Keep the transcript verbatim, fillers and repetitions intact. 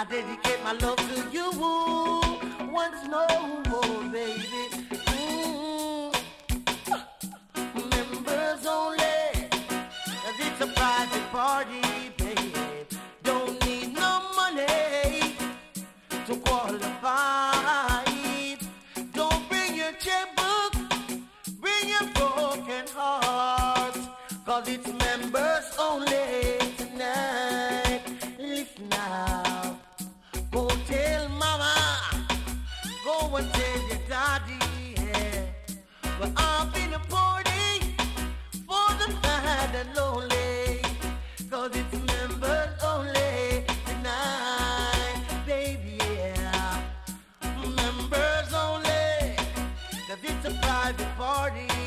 I dedicate my love to you once more, baby. Mm. Members only, 'cause it's a private party, baby. Don't need no money to qualify. Don't bring your checkbook, bring your broken heart, 'cause it's members only tonight. Listen now, go tell mama, go and tell your daddy, yeah. But I've been a party for the sad and lonely, 'cause it's members only tonight, baby, yeah. Members only, 'cause it's a private party.